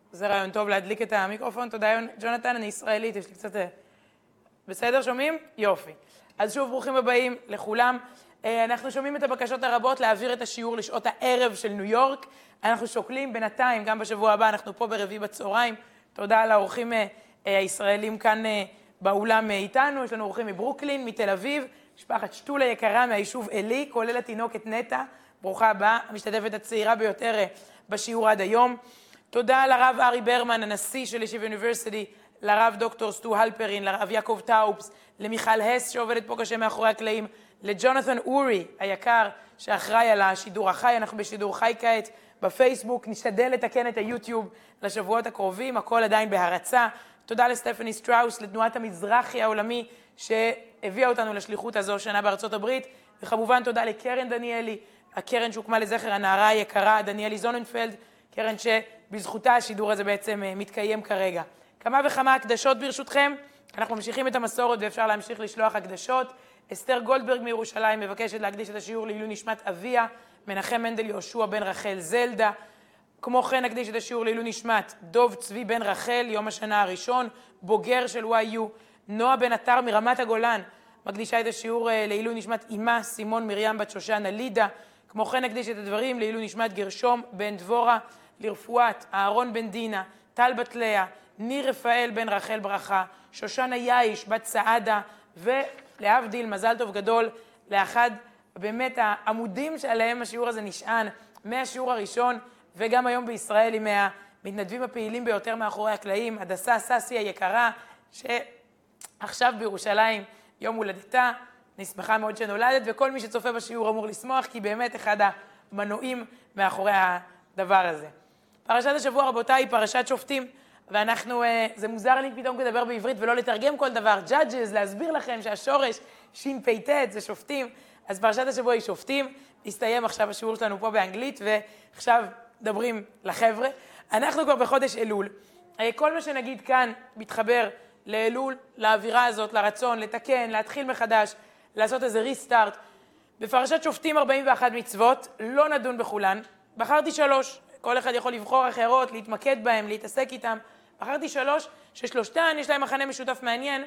זה רעיון טוב להדליק את המיקרופון. תודה, ג'ונתן, אני ישראלית, יש לי קצת... בסדר, שומעים? יופי. אז שוב, ברוכים הבאים לכולם. אנחנו שומעים את הבקשות הרבות להעביר את השיעור לשעות הערב של ניו יורק. אנחנו שוקלים בינתיים, גם בשבוע הבא, אנחנו פה ברביעי בצהריים. תודה לאורחים הישראלים כאן באולם איתנו. יש לנו אורחים מברוקלין, מתל אביב, משפחת שטולה יקרה מהיישוב אלי, כולל התינוקת נטע. ברוכה הבאה, המשתתפת הצעירה ביותר בשיעור עד היום. תודה לרב ארי ברמן, הנשיא של ישיבה אוניברסיטי, לרב דוקטור סטו הלפרין, לרב יעקב טאופס, למיכל הס שעובדת פה קשה מאחורי הקלעים, לג'ונתן אורי היקר שאחראי על השידור החי. אנחנו בשידור חי כעת בפייסבוק, נשתדל לתקן את היוטיוב לשבועות הקרובים, הכל עדיין בהרצה. תודה לסטפני סטראוס, לתנועת המזרחי העולמי שהביאה אותנו לשליחות הזו שנה בארצות הברית, וכמובן תודה לקרן דניאלי, הקרן שהוקמה לזכר הנערה היקרה דניאלי זוננפלד, קרן שבזכותה השידור הזה בעצם מתקיים כרגע. כמה וכמה הקדשות ברשותכם, אנחנו ממשיכים את המסורת ואפשר להמשיך לשלוח הקדשות. אסתר גולדברג מירושלים מבקשת להקדיש את השיעור לעילוי נשמת אביה, מנחם מנדל יהושע בן רחל זלדה. כמו כן נקדיש את השיעור לעילוי נשמת דוב צבי בן רחל, יום השנה הראשון, בוגר של YU. נועה בן עטר מרמת הגולן מקדישה את השיעור לעילוי נשמת אימה סימון מרים בת שושנה לידה. כמו כן נקדיש את הדברים לעילוי נשמת גרשום בן דבורה, לרפואת אהרון בן דינה, טל בת לאה, ניר רפאל בן רחל ברכה, שושנה יאיש בת סעדה, ולהבדיל מזל טוב גדול לאחד באמת העמודים שעליהם השיעור הזה נשען מהשיעור הראשון, וגם היום בישראל עם המתנדבים הפעילים ביותר מאחורי הקלעים, הדסה ססי היקרה, שעכשיו בירושלים יום הולדתה. אני שמחה מאוד שנולדת, וכל מי שצופה בשיעור אמור לשמוח, כי באמת אחד המנועים מאחורי הדבר הזה. פרשת השבוע, רבותיי, היא פרשת שופטים, ואנחנו, זה מוזר לי פתאום לדבר בעברית ולא לתרגם כל דבר, judges, להסביר לכם שהשורש ש"פ זה שופטים. אז פרשת השבוע היא שופטים, הסתיים עכשיו השיעור שלנו פה באנגלית, ועכשיו מדברים לחבר'ה. אנחנו כבר בחודש אלול. כל מה שנגיד כאן מתחבר לאלול, לאווירה הזאת, לרצון, לתקן, להתחיל מחדש, לעשות איזה ריסטארט. בפרשת שופטים 41 מצוות, לא נדון בכולן. בחרתי 3, כל אחד יכול לבחור אחרות, להתמקד בהם, להתעסק איתם. בחרתי 3, ששלושתן יש להם מחנה משותף מעניין,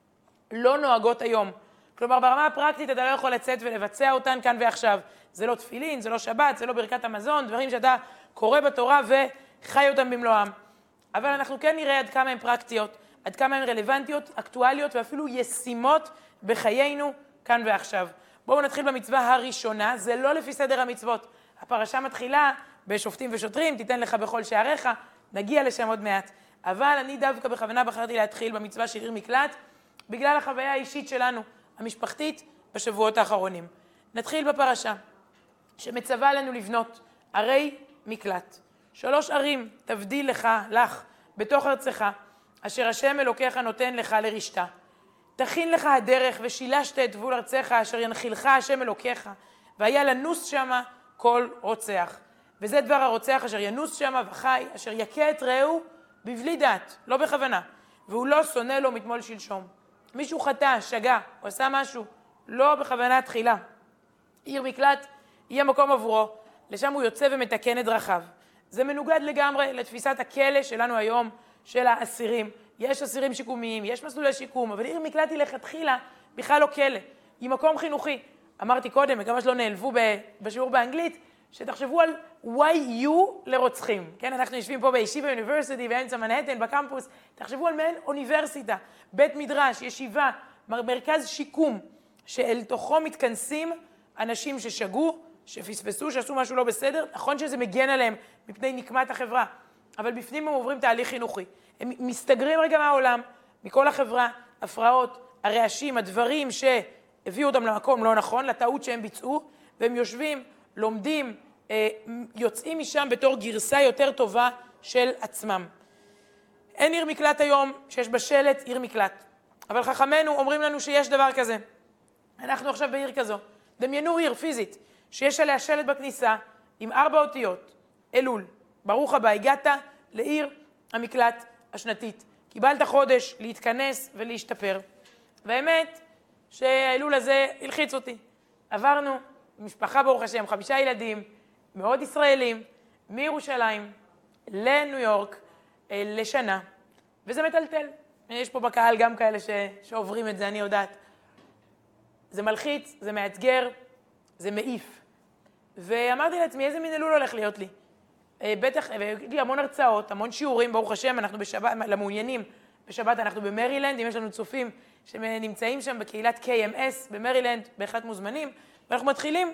לא נוהגות היום. כלומר, ברמה הפרקטית אתה לא יכול לצאת ולבצע אותן כאן ועכשיו. זה לא תפילין, זה לא שבת, זה לא ברכת המזון, דברים שאתה קורא בתורה וחי אותם במלואם. אבל אנחנו כן נראה עד כמה הן פרקטיות, עד כמה הן רלוונטיות, אקטואליות ואפילו ישימות בחיינו כאן ועכשיו. בואו נתחיל במצווה הראשונה, זה לא לפי סדר המצוות. הפרשה מתחילה בשופטים ושוטרים, תיתן לך בכל שעריך, נגיע לשם עוד מעט. אבל אני דווקא בכוונה בחרתי להתחיל במצווה של עיר מקלט, בגלל החוויה האישית שלנו, המשפחתית, בשבועות האחרונים. נתחיל בפרשה, שמצווה לנו לבנות ערי מקלט. 3 ערים תבדיל לך, בתוך ארצך, אשר השם אלוקיך נותן לך לרשתה. תכין לך הדרך ושילשת את גבול ארצך, אשר ינחילך השם אלוקיך, והיה לנוס שמה כל רוצח. וזה דבר הרוצח אשר ינוס שמה וחי, אשר יקה את רעהו בבלי דעת, לא בכוונה, והוא לא שונא לו מתמול שלשום. מישהו חטא, שגה, או עשה משהו, לא בכוונה תחילה. עיר מקלט היא המקום עבורו, לשם הוא יוצא ומתקן את דרכיו. זה מנוגד לגמרי לתפיסת הכלא שלנו היום, של האסירים. יש אסירים שיקומיים, יש מסלולי שיקום, אבל עיר מקלט היא לכתחילה בכלל לא כלא. היא מקום חינוכי. אמרתי קודם, וכמה שלא נעלבו בשיעור באנגלית, שתחשבו על YU לרוצחים. כן, אנחנו יושבים פה בישיבה אוניברסיטי, באמצע מנהטן, בקמפוס. תחשבו על מעין אוניברסיטה, בית מדרש, ישיבה, מרכז שיקום, שאל תוכו מתכנסים אנשים ששגו, שפספסו, שעשו משהו לא בסדר. נכון שזה מגן עליהם מפני נקמת החברה, אבל בפנים הם עוברים תהליך חינוכי. הם מסתגרים רגע מהעולם, מכל החברה, הפרעות, הרעשים, הדברים שהביאו אותם למקום לא נכון, לטעות שהם ביצעו, והם יושבים, לומדים, יוצאים משם בתור גרסה יותר טובה של עצמם. אין עיר מקלט היום שיש בשלט עיר מקלט, אבל חכמינו אומרים לנו שיש דבר כזה. אנחנו עכשיו בעיר כזו. דמיינו עיר פיזית, שיש עליה שלט בכניסה עם 4 אותיות, אלול. ברוך הבא, הגעת לעיר המקלט השנתית. קיבלת חודש להתכנס ולהשתפר. והאמת שהאלול הזה הלחיץ אותי. עברנו משפחה ברוך השם, 5 ילדים, מאוד ישראלים, מירושלים לניו יורק, לשנה, וזה מטלטל. יש פה בקהל גם כאלה שעוברים את זה, אני יודעת. זה מלחיץ, זה מאתגר, זה מעיף. ואמרתי לעצמי, איזה מין אלול הולך להיות לי? בטח, ויש לי המון הרצאות, המון שיעורים, ברוך השם, אנחנו בשבת, למעוניינים, בשבת אנחנו במרילנד, אם יש לנו צופים שנמצאים שם בקהילת KMS במרילנד, בהחלט מוזמנים, ואנחנו מתחילים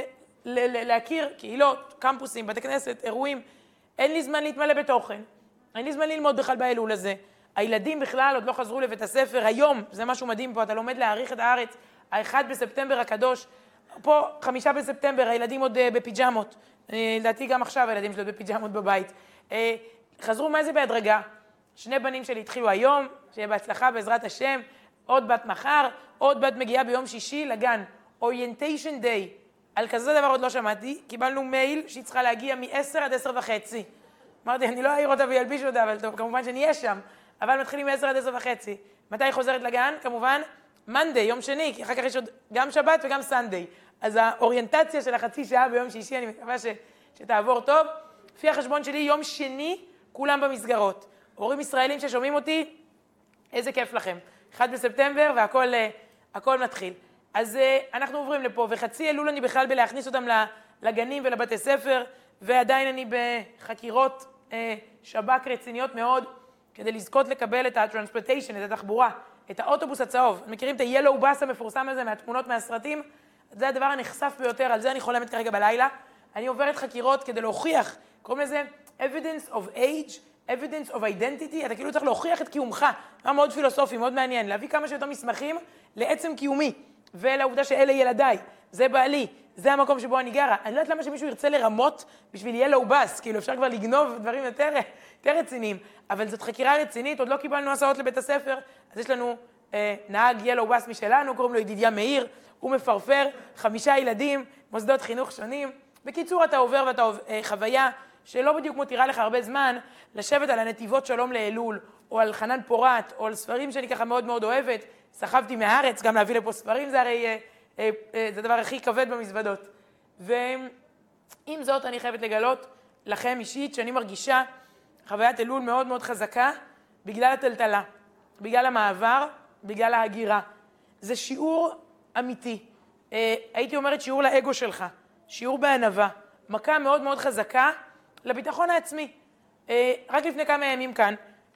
להכיר קהילות, קמפוסים, בתי כנסת, אירועים. אין לי זמן להתמלא בתוכן, אין לי זמן ללמוד בכלל באלול הזה. הילדים בכלל עוד לא חזרו לבית הספר, היום, זה משהו מדהים פה, אתה לומד להעריך את הארץ, ה-1 בספטמבר הקדוש, פה 5 בספטמבר, הילדים עוד בפיג'מות, לדעתי גם עכשיו הילדים שלו בפיג'מות בבית. חזרו מה זה בהדרגה, 2 בנים שלי התחילו היום, שיהיה בהצלחה בעזרת השם, עוד בת מחר, עוד בת מגיעה ביום שישי לגן, אוריינטיישן דיי, על כזה דבר עוד לא שמעתי, קיבלנו מייל שהיא צריכה להגיע מ-10 עד 10:30. אמרתי, אני לא אעיר אותה וילביש אותה, אבל טוב, כמובן שנהיה שם, אבל מתחילים מ-10 עד 10:30. מתי היא חוזרת לגן? כמובן, Monday, יום שני, כי אחר כך יש עוד גם שבת וגם Sunday. אז האוריינטציה של החצי שעה ביום שישי, אני מקווה שתעבור טוב. לפי החשבון שלי, יום שני, כולם במסגרות. הורים ישראלים ששומעים אותי, איזה כיף לכם. 1 בספטמבר והכל מתחיל. אז אנחנו עוברים לפה, וחצי אלול אני בכלל בלהכניס אותם לגנים ולבתי ספר, ועדיין אני בחקירות שב"כ רציניות מאוד, כדי לזכות לקבל את ה-transportation, את התחבורה, את האוטובוס הצהוב. מכירים את ה-Yellow Bus המפורסם הזה מהתמונות מהסרטים? זה הדבר הנחשף ביותר, על זה אני חולמת כרגע בלילה. אני עוברת חקירות כדי להוכיח, קוראים לזה evidence of age, evidence of identity, אתה כאילו צריך להוכיח את קיומך. מה מאוד פילוסופי, מאוד מעניין, להביא כמה שיותר מסמכים לעצם קיומי, ולעובדה שאלה ילדיי, זה בעלי, זה המקום שבו אני גרה. אני לא יודעת למה שמישהו ירצה לרמות בשביל Yellow Bus, כאילו אפשר כבר לגנוב דברים יותר רציניים, אבל זאת חקירה רצינית, עוד לא קיבלנו הסעות לבית הספר, אז יש לנו נהג Yellow Bus משלנו, קוראים לו ידידיה מאיר, הוא מפרפר, 5 ילדים, מוסדות חינוך שונים. בקיצור, אתה עובר ואתה חוויה שלא בדיוק מותירה לך הרבה זמן לשבת על הנתיבות שלום לאלול, או על חנן פורת, או על ספרים שאני ככה מאוד מאוד אוהבת. סחבתי מהארץ, גם להביא לפה ספרים, זה הרי זה הדבר הכי כבד במזוודות. ועם זאת אני חייבת לגלות לכם אישית שאני מרגישה חוויית אלול מאוד מאוד חזקה בגלל הטלטלה, בגלל המעבר, בגלל ההגירה. זה שיעור אמיתי. הייתי אומרת שיעור לאגו שלך, שיעור בענווה, מכה מאוד מאוד חזקה לביטחון העצמי. רק לפני כמה ימים כאן,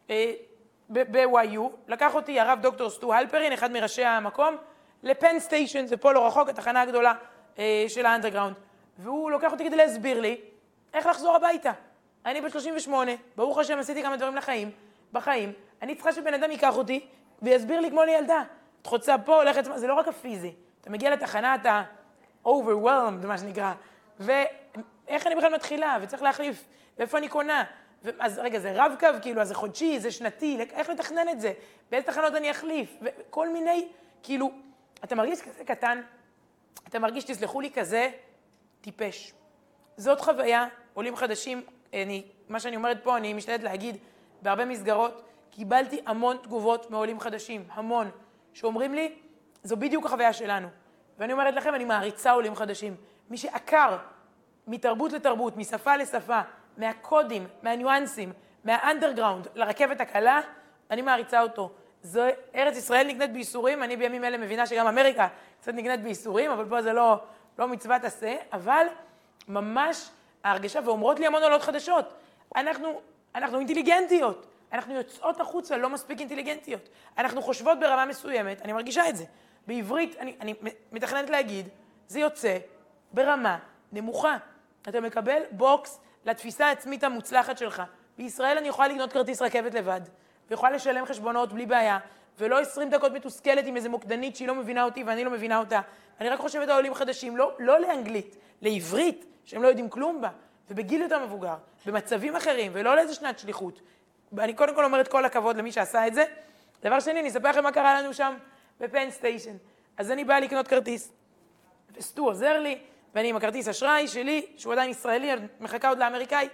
ב-YU, לקח אותי הרב דוקטור סטו הלפרין, אחד מראשי המקום, לפן סטיישן, זה פה לא רחוק, התחנה הגדולה של האנדרגראונד. והוא לוקח אותי כדי להסביר לי איך לחזור הביתה. אני בת 38, ברוך השם עשיתי כמה דברים בחיים. אני צריכה שבן אדם ייקח אותי ויסביר לי כמו לילדה. את חוצה פה, הולכת, זה לא רק הפיזי. אתה מגיע לתחנה, אתה overwhelmed, מה שנקרא. ואיך אני בכלל מתחילה, וצריך להחליף, ואיפה אני קונה. אז רגע, זה רב-קו, כאילו, אז זה חודשי, זה שנתי, איך לתכנן את זה? באיזה תחנות אני אחליף? וכל מיני, כאילו, אתה מרגיש כזה קטן, אתה מרגיש, תסלחו לי, כזה טיפש. זאת חוויה, עולים חדשים, מה שאני אומרת פה, אני משתדלת להגיד, בהרבה מסגרות, קיבלתי המון תגובות מעולים חדשים, המון, שאומרים לי, זו בדיוק החוויה שלנו. ואני אומרת לכם, אני מעריצה עולים חדשים. מי שעקר מתרבות לתרבות, משפה לשפה, מהקודים, מהניואנסים, מהאנדרגראונד לרכבת הקלה, אני מעריצה אותו. זו ארץ ישראל נקנית בייסורים, אני בימים אלה מבינה שגם אמריקה קצת נקנית בייסורים, אבל פה זה לא מצוות עשה, אבל ממש ההרגשה, ואומרות לי המון עולות חדשות, אנחנו אינטליגנטיות, אנחנו יוצאות החוצה, לא מספיק אינטליגנטיות, אנחנו חושבות ברמה מסוימת, אני מרגישה את זה. בעברית, אני מתכננת להגיד, זה יוצא ברמה נמוכה. אתה מקבל בוקס לתפיסה העצמית המוצלחת שלך. בישראל אני יכולה לקנות כרטיס רכבת לבד, ויכולה לשלם חשבונות בלי בעיה, ולא 20 דקות מתוסכלת עם איזה מוקדנית שהיא לא מבינה אותי ואני לא מבינה אותה. אני רק חושבת על עולים חדשים, לא לאנגלית, לעברית, שהם לא יודעים כלום בה, ובגיל יותר מבוגר, במצבים אחרים, ולא לאיזה שנת שליחות. אני קודם כל אומרת כל הכבוד למי שעשה את זה. דבר שני, אני אספר לכם מה קרה לנו שם בפן סטיישן. אז אני באה לקנות כרטיס, וסטו עוזר לי, ואני עם הכרטיס אשראי שלי, שהוא עדיין ישראלי, מחכה עוד לאמריקאי,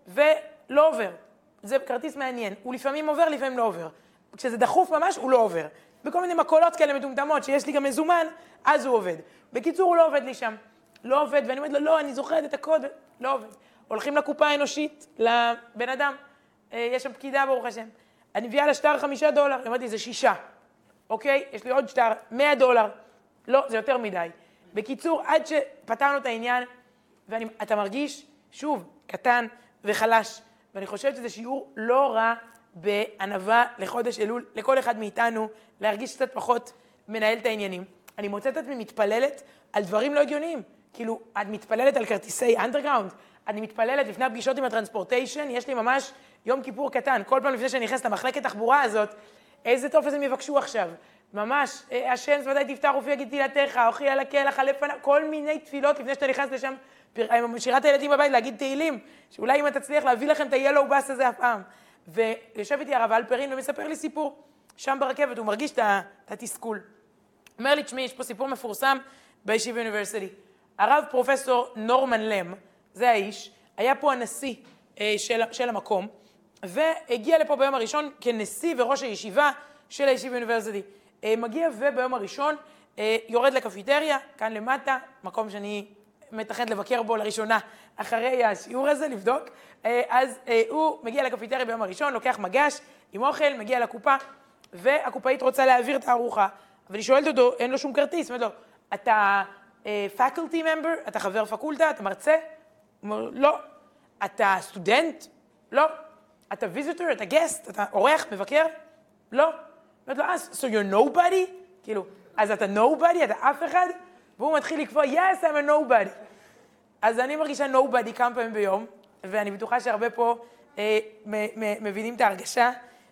ולא עובר. זה כרטיס מעניין. הוא לפעמים עובר, לפעמים לא עובר. כשזה דחוף ממש, הוא לא עובר. בכל מיני מקולות כאלה מטומטמות, שיש לי גם מזומן, אז הוא עובד. בקיצור, הוא לא עובד לי שם. לא עובד, ואני אומרת לו, לא, אני זוכרת את הקוד, לא עובד. הולכים לקופה האנושית, לבן אדם, יש שם פקידה ברוך השם. אני מביאה לה שטר $5, היא אמרתי, זה 6. אוקיי? יש לי עוד שטר, $100. לא, זה יותר מדי. בקיצור, עד שפתרנו את העניין, ואתה מרגיש, שוב, קטן וחלש. ואני חושבת שזה שיעור לא רע בענווה לחודש אלול, לכל אחד מאיתנו, להרגיש קצת פחות מנהל את העניינים. אני מוצאת את מתפללת על דברים לא הגיוניים. כאילו, את מתפללת על כרטיסי אנדרגראונד, אני מתפללת לפני הפגישות עם הטרנספורטיישן, יש לי ממש יום כיפור קטן, כל פעם לפני שאני נכנסת למחלקת תחבורה הזאת, איזה טופס הם יבקשו עכשיו? ממש, השם ודאי תפתח ופי יגיד תהילתך, אוכי על הקלח, על לפניו, כל מיני תפילות לפני שאתה נכנס לשם, שירת הילדים בבית להגיד תהילים, שאולי אם אתה תצליח להביא לכם את ה-Yellow Bus הזה אף פעם. ויושב איתי הרב אלפרין ומספר לי סיפור, שם ברכבת, הוא מרגיש את התסכול. אומר לי, תשמעי, יש פה סיפור מפורסם בישיבה אוניברסיטי. הרב פרופסור נורמן לם, זה האיש, היה פה הנשיא של המקום, והגיע לפה ביום הראשון כנשיא וראש הישיבה של הישיבה אוניברסיטי. מגיע וביום הראשון יורד לקפיטריה, כאן למטה, מקום שאני מתכנת לבקר בו לראשונה אחרי השיעור הזה, לבדוק. אז הוא מגיע לקפיטריה ביום הראשון, לוקח מגש עם אוכל, מגיע לקופה, והקופאית רוצה להעביר את הארוחה, אבל היא שואלת אותו, אין לו שום כרטיס, אומרת לו, אתה faculty member, אתה חבר פקולטה, אתה מרצה? הוא אומר, לא. אתה סטודנט? לא. אתה visitor, אתה guest, אתה אורח, מבקר? לא. אומרת לו, so you're nobody? כאילו, אז אתה nobody, אתה אף אחד? והוא מתחיל לקבוע, yes, I'm a nobody. אז אני מרגישה nobody כמה פעמים ביום, ואני בטוחה שהרבה פה מבינים את ההרגשה.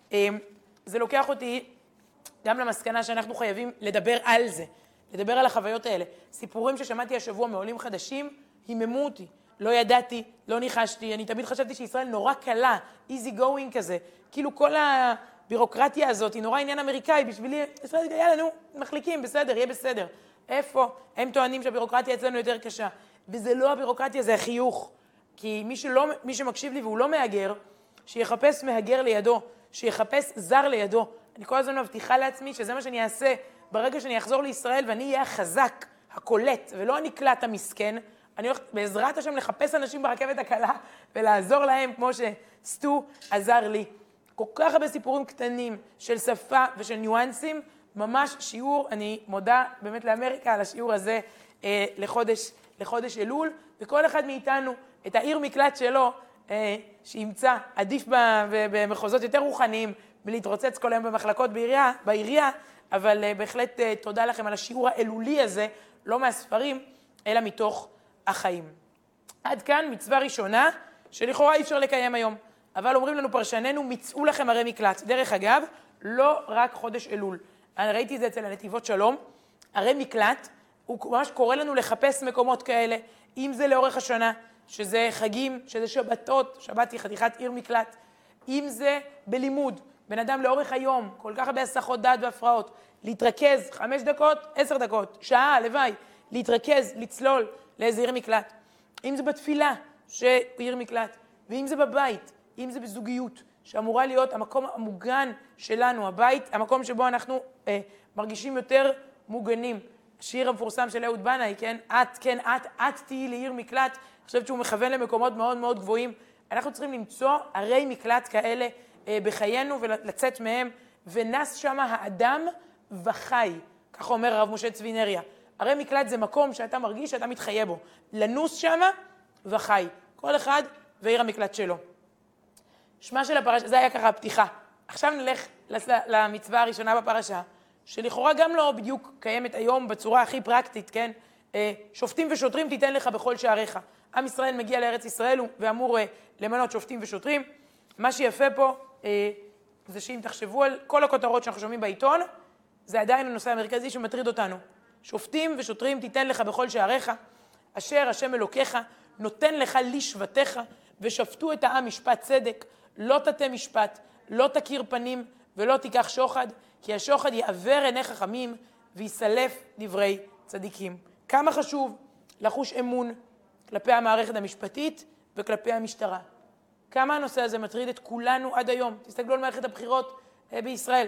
זה לוקח אותי גם למסקנה שאנחנו חייבים לדבר על זה, לדבר על החוויות האלה. סיפורים ששמעתי השבוע מעולים חדשים, היממו אותי. לא ידעתי, לא ניחשתי, אני תמיד חשבתי שישראל נורא קלה, easy going כזה. כאילו כל הבירוקרטיה הזאת היא נורא עניין אמריקאי, בשבילי, ישראל, יאללה, נו, מחליקים, בסדר, יהיה בסדר. איפה? הם טוענים שהבירוקרטיה אצלנו יותר קשה. וזה לא הבירוקרטיה, זה החיוך. כי מי שמקשיב לי והוא לא מהגר, שיחפש מהגר לידו, שיחפש זר לידו. אני כל הזמן מבטיחה לעצמי שזה מה שאני אעשה ברגע שאני אחזור לישראל ואני אהיה החזק, הקולט, ולא הנקלט המסכן. אני הולכת בעזרת השם לחפש אנשים ברכבת הקלה ולעזור להם כמו שסטו עזר לי. כל כך הרבה סיפורים קטנים של שפה ושל ניואנסים, ממש שיעור, אני מודה באמת לאמריקה על השיעור הזה לחודש אלול, וכל אחד מאיתנו את העיר מקלט שלו שימצא עדיף במחוזות יותר רוחניים, ולהתרוצץ כל היום במחלקות בעירייה, אבל בהחלט תודה לכם על השיעור האלולי הזה, לא מהספרים, אלא מתוך החיים. עד כאן מצווה ראשונה, שלכאורה אי אפשר לקיים היום. אבל אומרים לנו פרשננו, מצאו לכם ערי מקלט. דרך אגב, לא רק חודש אלול. אני ראיתי את זה אצל הנתיבות שלום. ערי מקלט, הוא ממש קורא לנו לחפש מקומות כאלה, אם זה לאורך השנה, שזה חגים, שזה שבתות, שבת היא חתיכת עיר מקלט, אם זה בלימוד, בן אדם לאורך היום, כל כך הרבה הסחות דעת והפרעות, להתרכז 5 דקות, 10 דקות, שעה, לוואי, להתרכז, לצלול לאיזה עיר מקלט. אם זה בתפילה, שעיר מקלט, ואם זה בבית, אם זה בזוגיות, שאמורה להיות המקום המוגן שלנו, הבית, המקום שבו אנחנו מרגישים יותר מוגנים. השיר המפורסם של אהוד בנאי, כן? את תהיי לעיר מקלט. אני חושבת שהוא מכוון למקומות מאוד מאוד גבוהים. אנחנו צריכים למצוא ערי מקלט כאלה בחיינו ולצאת מהם, ונס שם האדם וחי. ככה אומר הרב משה צבי נריה. ערי מקלט זה מקום שאתה מרגיש שאתה מתחיה בו. לנוס שם וחי. כל אחד ועיר המקלט שלו. שמה של הפרשה, זה היה ככה הפתיחה. עכשיו נלך למצווה הראשונה בפרשה, שלכאורה גם לא בדיוק קיימת היום בצורה הכי פרקטית, כן? שופטים ושוטרים תיתן לך בכל שעריך. עם ישראל מגיע לארץ ישראל ואמור למנות שופטים ושוטרים. מה שיפה פה זה שאם תחשבו על כל הכותרות שאנחנו שומעים בעיתון, זה עדיין הנושא המרכזי שמטריד אותנו. שופטים ושוטרים תיתן לך בכל שעריך, אשר השם אלוקיך נותן לך לשבטיך, ושפטו את העם משפט צדק, לא תטה משפט, לא תכיר פנים ולא תיקח שוחד, כי השוחד יעבר עיני חכמים ויסלף דברי צדיקים. כמה חשוב לחוש אמון כלפי המערכת המשפטית וכלפי המשטרה. כמה הנושא הזה מטריד את כולנו עד היום. תסתכלו על מערכת הבחירות בישראל.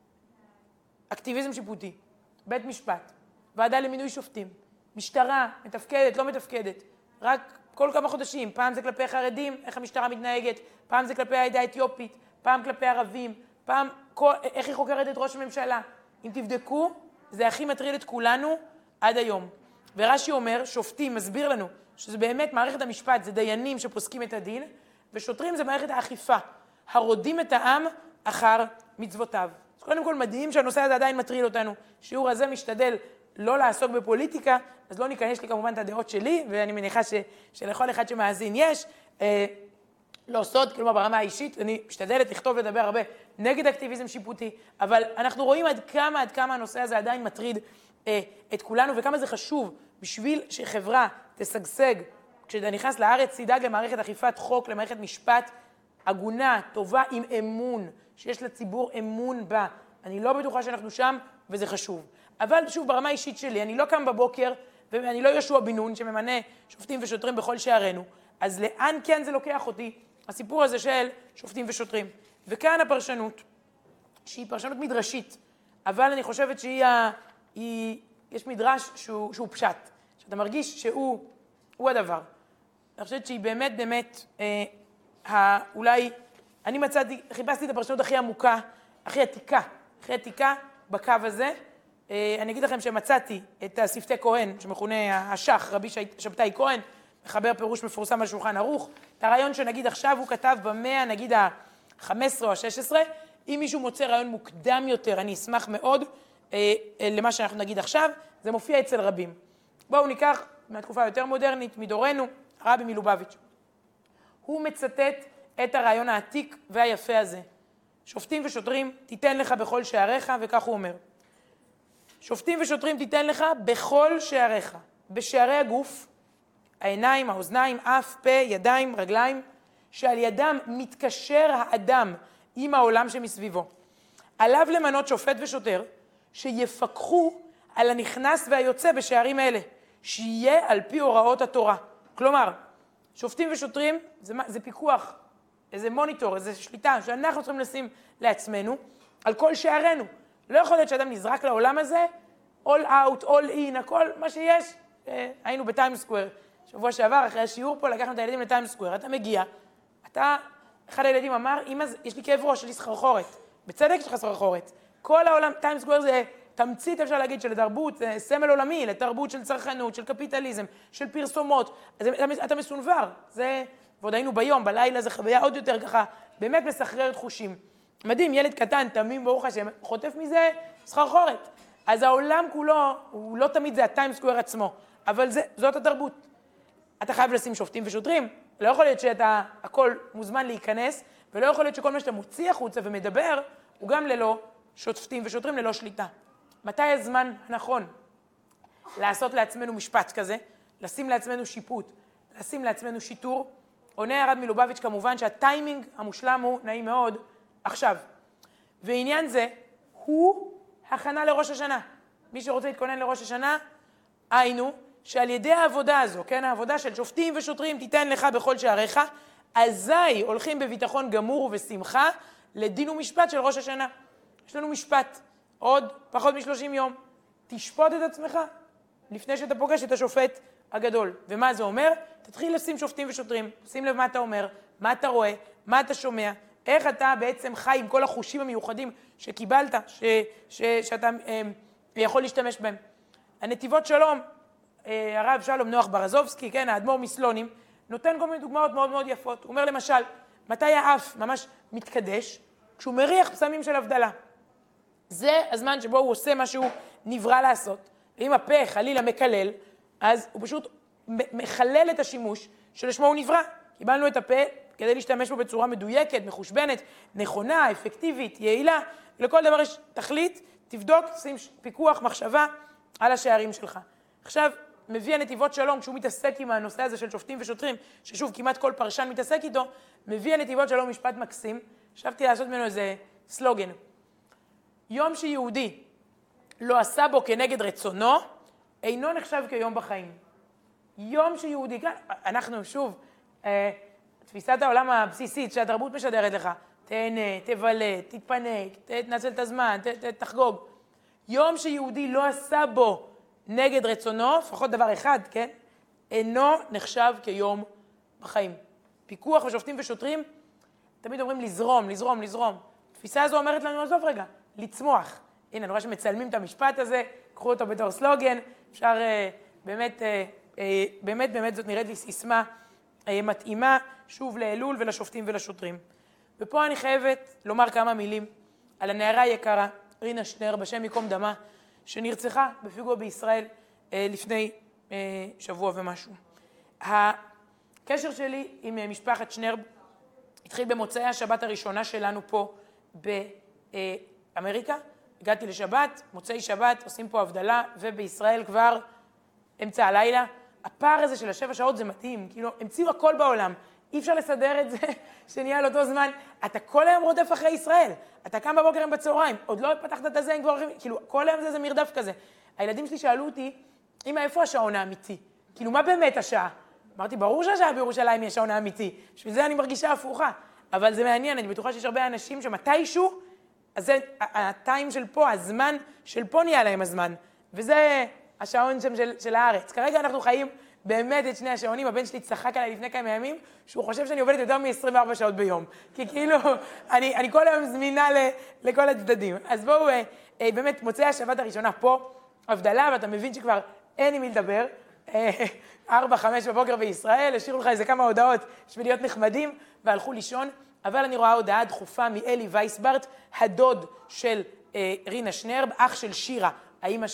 אקטיביזם שיפוטי, בית משפט, ועדה למינוי שופטים, משטרה מתפקדת, לא מתפקדת. רק כל כמה חודשים, פעם זה כלפי חרדים, איך המשטרה מתנהגת, פעם זה כלפי העדה האתיופית, פעם כלפי ערבים, פעם איך היא חוקרת את ראש הממשלה. אם תבדקו, זה הכי מטריד את כולנו עד היום. ורש"י אומר, שופטים, מסביר לנו, שזה באמת מערכת המשפט, זה דיינים שפוסקים את הדין, ושוטרים זה מערכת האכיפה, הרודים את העם אחר מצוותיו. אז קודם כל מדהים שהנושא הזה עדיין מטריד אותנו. שיעור הזה משתדל לא לעסוק בפוליטיקה, אז לא ניכנס לי כמובן את הדעות שלי, ואני מניחה שלכל אחד שמאזין יש, לא סוד, כלומר ברמה האישית, אני משתדלת לכתוב לדבר הרבה נגד אקטיביזם שיפוטי, אבל אנחנו רואים עד כמה הנושא הזה עדיין מטריד את כולנו, וכמה זה חשוב בשביל שחברה תשגשג, כשאתה נכנס לארץ, תדאג למערכת אכיפת חוק, למערכת משפט הגונה, טובה, עם אמון, שיש לציבור אמון בה. אני לא בטוחה שאנחנו שם, וזה חשוב. אבל שוב, ברמה האישית שלי, אני לא קם בבוקר, ואני לא יהושע בן נון שממנה שופטים ושוטרים בכל שערינו, אז לאן כן זה לוקח אותי? הסיפור הזה של שופטים ושוטרים. וכאן הפרשנות, שהיא פרשנות מדרשית, אבל אני חושבת יש מדרש שהוא פשט, שאתה מרגיש שהוא הדבר. אני חושבת שהיא באמת, אולי, אני חיפשתי את הפרשנות הכי עמוקה, הכי עתיקה בקו הזה. אני אגיד לכם שמצאתי את השפתי כהן, שמכונה השח, רבי שבתאי כהן, מחבר פירוש מפורסם על שולחן ערוך. את הרעיון שנגיד עכשיו הוא כתב במאה, נגיד ה-15 או ה-16, אם מישהו מוצא רעיון מוקדם יותר, אני אשמח מאוד למה שאנחנו נגיד עכשיו, זה מופיע אצל רבים. בואו ניקח מהתקופה היותר מודרנית, מדורנו, הרבי מלובביץ'. הוא מצטט את הרעיון העתיק והיפה הזה. שופטים ושוטרים תיתן לך בכל שעריך, וכך הוא אומר. שופטים ושוטרים תיתן לך בכל שעריך, בשערי הגוף, העיניים, האוזניים, אף, פה, ידיים, רגליים, שעל ידם מתקשר האדם עם העולם שמסביבו. עליו למנות שופט ושוטר שיפקחו על הנכנס והיוצא בשערים אלה, שיהיה על פי הוראות התורה. כלומר, שופטים ושוטרים זה פיקוח, איזה מוניטור, איזה שליטה שאנחנו צריכים לשים לעצמנו על כל שערינו. לא יכול להיות שאדם נזרק לעולם הזה, all out, all in, הכל מה שיש. היינו בטיימס סקוואר, שבוע שעבר, אחרי השיעור פה, לקחנו את הילדים לטיימס סקוואר. אתה מגיע, אחד הילדים אמר, אמא, יש לי כאב ראש, יש לי סחרחורת. בצדק יש לך סחרחורת. כל העולם, טיימס סקוואר זה תמצית, אפשר להגיד, של תרבות, זה סמל עולמי, לתרבות של צרכנות, של קפיטליזם, של פרסומות. אז אתה מסונבר. ועוד היינו ביום, בלילה, זה חוויה עוד יותר ככה, באמת מסחררת חושים. מדהים, ילד קטן, תמים, ברוך השם, חוטף מזה סחרחורת. אז העולם כולו, הוא לא תמיד זה הטיימס סקוואר עצמו, אבל זאת התרבות. אתה חייב לשים שופטים ושוטרים, לא יכול להיות שאתה הכל מוזמן להיכנס, ולא יכול להיות שכל מה שאתה מוציא החוצה ומדבר, הוא גם ללא שופטים ושוטרים, ללא שליטה. מתי הזמן הנכון לעשות לעצמנו משפט כזה, לשים לעצמנו שיפוט, לשים לעצמנו שיטור? עונה הרב מלובביץ' כמובן שהטיימינג המושלם הוא נעים מאוד עכשיו. ועניין זה הוא הכנה לראש השנה. מי שרוצה להתכונן לראש השנה, היינו שעל ידי העבודה הזו, כן, העבודה של שופטים ושוטרים תיתן לך בכל שעריך, אזי הולכים בביטחון גמור ובשמחה לדין ומשפט של ראש השנה. יש לנו משפט, עוד פחות מ-30 יום. תשפוט את עצמך לפני שאתה פוגש את השופט הגדול. ומה זה אומר? תתחיל לשים שופטים ושוטרים, שים לב מה אתה אומר, מה אתה רואה, מה אתה שומע, איך אתה בעצם חי עם כל החושים המיוחדים שקיבלת, שאתה יכול להשתמש בהם. הנתיבות שלום, הרב שלום נוח ברזובסקי, כן, האדמו"ר מסלונים, נותן כל מיני דוגמאות מאוד מאוד יפות. הוא אומר למשל, מתי האף ממש מתקדש? כשהוא מריח פסמים של הבדלה. זה הזמן שבו הוא עושה מה שהוא נברא לעשות. ואם הפה חלילה מקלל, אז הוא פשוט מחלל את השימוש שלשמו הוא נברא. קיבלנו את הפה כדי להשתמש בו בצורה מדויקת, מחושבנת, נכונה, אפקטיבית, יעילה. לכל דבר יש תכלית, תבדוק, שים פיקוח, מחשבה על השערים שלך. עכשיו, מביא הנתיבות שלום, כשהוא מתעסק עם הנושא הזה של שופטים ושוטרים, ששוב, כמעט כל פרשן מתעסק איתו, מביא הנתיבות שלום משפט מקסים. חשבתי לעשות ממנו איזה סלוגן. יום שיהודי לא עשה בו כנגד רצונו, אינו נחשב כיום בחיים. יום שיהודי, כאן, אנחנו שוב, תפיסת העולם הבסיסית שהתרבות משדרת לך, תהנה, תבלה, תתפנק, תנצל את הזמן, תחגוג. יום שיהודי לא עשה בו נגד רצונו, לפחות דבר אחד, כן? אינו נחשב כיום בחיים. פיקוח ושופטים ושוטרים, תמיד אומרים לזרום, לזרום, לזרום. התפיסה הזו אומרת לנו, עזוב רגע, לצמוח. הנה, אני רואה שמצלמים את המשפט הזה, קחו אותו בתור סלוגן, אפשר באמת זאת נראית לי סיסמה מתאימה, שוב לאלול ולשופטים ולשוטרים. ופה אני חייבת לומר כמה מילים על הנערה היקרה, רינה שנרב, בשם ייקום דמה, שנרצחה בפיגוע בישראל לפני שבוע ומשהו. הקשר שלי עם משפחת שנרב התחיל במוצאי השבת הראשונה שלנו פה באמריקה. הגעתי לשבת, מוצאי שבת, עושים פה הבדלה, ובישראל כבר אמצע הלילה. הפער הזה של 7 שעות זה מתאים, כאילו המציאו הכל בעולם. אי אפשר לסדר את זה שנהיה על אותו זמן. אתה כל היום רודף אחרי ישראל. אתה קם בבוקר עם בצהריים, עוד לא פתחת את הזה, הם כבר כאילו כל היום זה מרדף כזה. הילדים שלי שאלו אותי, אמא, איפה השעון האמיתי? כאילו, מה באמת השעה? אמרתי, ברור שהשעה בירושלים היא השעון האמיתי. בשביל זה אני מרגישה הפוכה. אבל זה מעניין, אני בטוחה שיש הרבה אנשים שמתישהו, אז זה הטיים של פה, הזמן של פה נהיה להם הזמן. וזה השעון שם של הארץ. כרגע אנחנו חיים באמת את שני השעונים. הבן שלי צחק עליי לפני כמה ימים, שהוא חושב שאני עובדת יותר מ-24 שעות ביום. כי כאילו, אני כל היום זמינה לכל הצדדים. אז בואו, באמת, מוצאי השבת הראשונה פה, הבדלה, ואתה מבין שכבר אין עם מי לדבר. 4-5 בבוקר בישראל, השאירו לך איזה כמה הודעות בשביל להיות נחמדים, והלכו לישון. אבל אני רואה הודעה דחופה מאלי וייסברט, הדוד של רינה שנרב, אח של שירה, האמא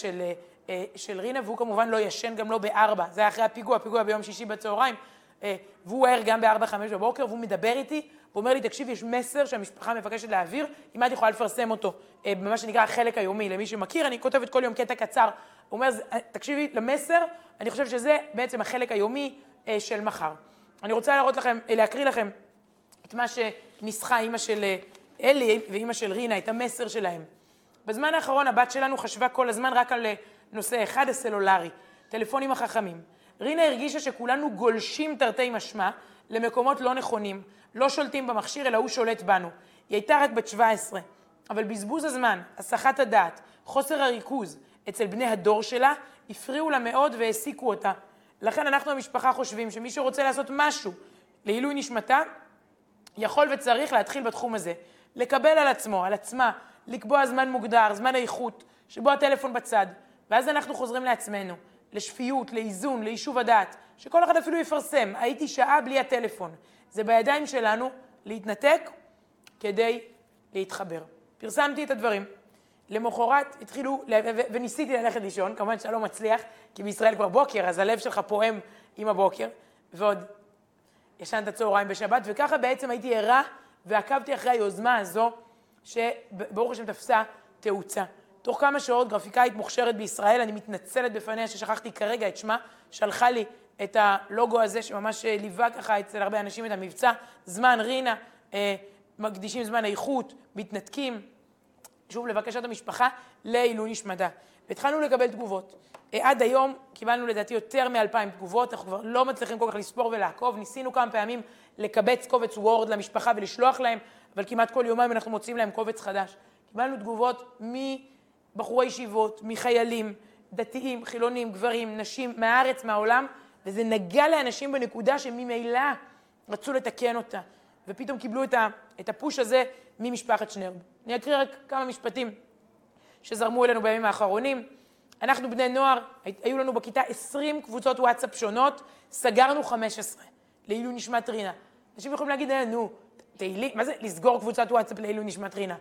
של רינה, והוא כמובן לא ישן, גם לא ב-4. זה היה אחרי הפיגוע ביום שישי בצהריים, והוא ער גם ב-4-5 בבוקר, והוא מדבר איתי, הוא אומר לי, תקשיב, יש מסר שהמשפחה מבקשת להעביר, אם את יכולה לפרסם אותו, במה שנקרא החלק היומי, למי שמכיר, אני כותבת כל יום קטע קצר, הוא אומר, תקשיבי למסר, אני חושב שזה בעצם החלק היומי של מחר. אני רוצה להקריא לכם את מה שניסחה אמא של אלי ואמא של רינה, את המסר שלהם. בזמן האחרון הבת שלנו חשבה כל הזמן רק על נושא אחד, הסלולרי, טלפונים החכמים. רינה הרגישה שכולנו גולשים תרתי משמע למקומות לא נכונים, לא שולטים במכשיר, אלא הוא שולט בנו. היא הייתה רק בת 17, אבל בזבוז הזמן, הסחת הדעת, חוסר הריכוז אצל בני הדור שלה, הפריעו לה מאוד והעסיקו אותה. לכן אנחנו המשפחה חושבים שמי שרוצה לעשות משהו לעילוי נשמתה, יכול וצריך להתחיל בתחום הזה. לקבל על עצמו, על עצמה, לקבוע זמן מוגדר, זמן איכות, שבו הטלפון בצד, ואז אנחנו חוזרים לעצמנו, לשפיות, לאיזון, ליישוב הדעת, שכל אחד אפילו יפרסם, הייתי שעה בלי הטלפון. זה בידיים שלנו להתנתק כדי להתחבר. פרסמתי את הדברים. למחרת התחילו, וניסיתי ללכת לישון, כמובן שאתה לא מצליח, כי בישראל כבר בוקר, אז הלב שלך פועם עם הבוקר, ועוד ישנת הצהריים בשבת, וככה בעצם הייתי ערה, ועקבתי אחרי היוזמה הזו, שברוך השם תפסה תאוצה. תוך כמה שעות גרפיקאית מוכשרת בישראל, אני מתנצלת בפניה ששכחתי כרגע את שמה, שלחה לי את הלוגו הזה, שממש ליווה ככה אצל הרבה אנשים את המבצע, זמן רינה, מקדישים זמן איכות, מתנתקים, שוב לבקשת המשפחה, לעילוי נשמתה. והתחלנו לקבל תגובות. עד היום קיבלנו לדעתי יותר מ-2,000 תגובות, אנחנו כבר לא מצליחים כל כך לספור ולעקוב, ניסינו כמה פעמים לקבץ קובץ וורד למשפחה ולשלוח להם, אבל כמעט כל יומיים אנחנו מוצאים להם קובץ חדש. קיבלנו תגובות מבחורי ישיבות, מחיילים, דתיים, חילונים, גברים, נשים, מהארץ, מהעולם, וזה נגע לאנשים בנקודה שממילא רצו לתקן אותה, ופתאום קיבלו את הפוש הזה ממשפחת שנרב. אני אקריא רק כמה משפטים שזרמו אלינו בימים האחרונים. אנחנו בני נוער, היו לנו בכיתה 20 קבוצות וואטסאפ שונות, סגרנו 15 לעילוי נשמת רינה. אנשים יכולים להגיד, נו, תהילי, מה זה לסגור קבוצת וואטסאפ לעילוי נשמת רינה?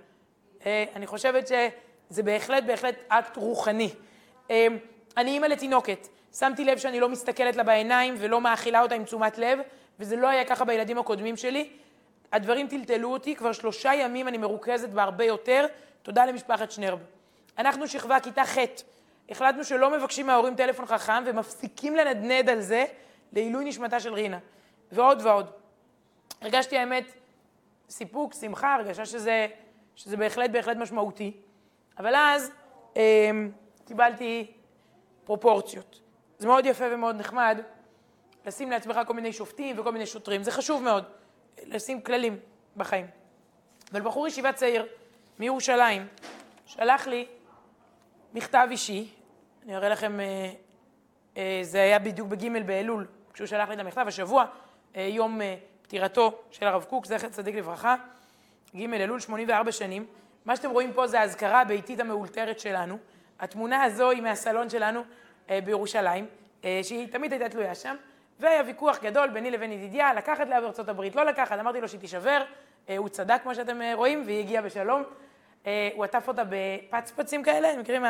אני חושבת שזה בהחלט אקט רוחני. אני אימא לתינוקת, שמתי לב שאני לא מסתכלת לה בעיניים ולא מאכילה אותה עם תשומת לב, וזה לא היה ככה בילדים הקודמים שלי. הדברים טלטלו אותי, כבר 3 ימים אני מרוכזת בהרבה יותר, תודה למשפחת שנרב. אנחנו שכבה כיתה ח', החלטנו שלא מבקשים מההורים טלפון חכם ומפסיקים לנדנד על זה לעילוי נשמתה של רינה. ועוד ועוד. הרגשתי האמת סיפוק, שמחה, הרגשה שזה בהחלט משמעותי. אבל אז קיבלתי פרופורציות. זה מאוד יפה ומאוד נחמד לשים לעצמך כל מיני שופטים וכל מיני שוטרים. זה חשוב מאוד, לשים כללים בחיים. אבל בחור ישיבה צעיר מירושלים שלח לי מכתב אישי, אני אראה לכם זה היה בדיוק בג' באלול, כשהוא שלח לי את המכתב, השבוע, יום פטירתו של הרב קוק, זכר צדיק לברכה, ג' אלול, 84 שנים. מה שאתם רואים פה זה ההזכרה הביתית המאולתרת שלנו. התמונה הזו היא מהסלון שלנו בירושלים, שהיא תמיד הייתה תלויה שם, והיה ויכוח גדול ביני לבין ידידיה, לקחת לה בארצות הברית, לא לקחת, אמרתי לו שהיא תישבר, הוא צדק כמו שאתם רואים, והיא הגיעה בשלום. הוא עטף אותה בפצפצים כאלה, מכירים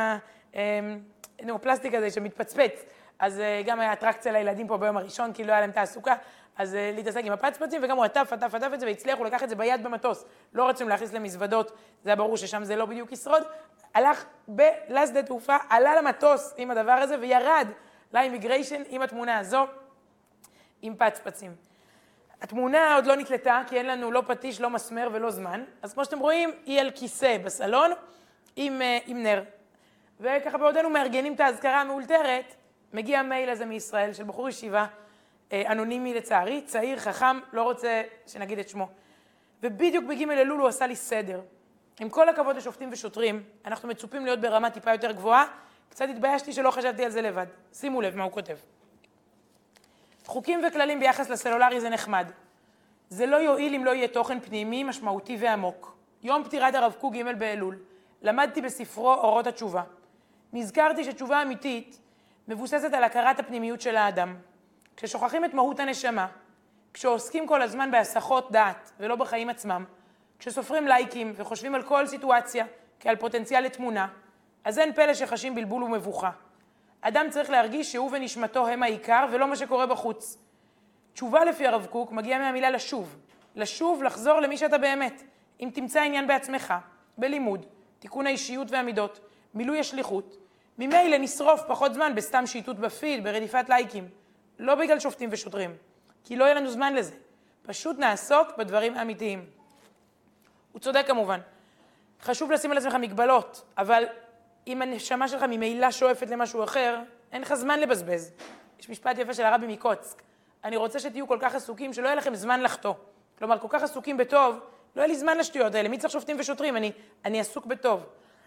הפלסטיק הזה שמתפצפץ, אז גם היה אטרקציה לילדים פה ביום הראשון, כי לא היה להם תעסוקה, אז להתעסק עם הפצפצים, וגם הוא עטף את זה, והצליח, הוא לקח את זה ביד במטוס. לא רצינו להכניס למזוודות, זה היה ברור ששם זה לא בדיוק ישרוד. הלך לשדה תעופה, עלה למטוס עם הדבר הזה, וירד לאימיגריישן עם התמונה הזו, עם פצפצים. התמונה עוד לא נקלטה, כי אין לנו לא פטיש, לא מסמר ולא זמן. אז כמו שאתם רואים, היא על כיסא בסלון עם נר. וככה בעודנו מארגנים את ההזכרה המאולתרת, מגיע מייל הזה מישראל של בחור ישיבה, אנונימי לצערי, צעיר, חכם, לא רוצה שנגיד את שמו. ובדיוק בג' אלול הוא עשה לי סדר. עם כל הכבוד לשופטים ושוטרים, אנחנו מצופים להיות ברמה טיפה יותר גבוהה, קצת התביישתי שלא חשבתי על זה לבד. שימו לב מה הוא כותב. חוקים וכללים ביחס לסלולרי זה נחמד. זה לא יועיל אם לא יהיה תוכן פנימי, משמעותי ועמוק. יום פטירת הרב קוק ג' באלול, למדתי בספרו אורות התשובה. נזכרתי שתשובה אמיתית מבוססת על הכרת הפנימיות של האדם. כששוכחים את מהות הנשמה, כשעוסקים כל הזמן בהסחות דעת ולא בחיים עצמם, כשסופרים לייקים וחושבים על כל סיטואציה כעל פוטנציאל לתמונה, אז אין פלא שחשים בלבול ומבוכה. אדם צריך להרגיש שהוא ונשמתו הם העיקר ולא מה שקורה בחוץ. תשובה לפי הרב קוק מגיעה מהמילה לשוב. לשוב, לחזור למי שאתה באמת. אם תמצא עניין בעצמך, בלימוד, תיקון האישיות והמידות, מילוי השליחות, ממילא נשרוף פחות זמן בסתם שיטוט בפיד, ברדיפת לייקים. לא בגלל שופטים ושוטרים, כי לא יהיה לנו זמן לזה. פשוט נעסוק בדברים האמיתיים. הוא צודק כמובן. חשוב לשים על עצמך מגבלות, אבל אם הנשמה שלך ממילא שואפת למשהו אחר, אין לך זמן לבזבז. יש משפט יפה של הרבי מקוצק. אני רוצה שתהיו כל כך עסוקים שלא יהיה לכם זמן לחטוא. כלומר, כל כך עסוקים בטוב, לא יהיה לי זמן לשטויות האלה. מי צריך שופטים ושוטרים? אני עסוק בטוב.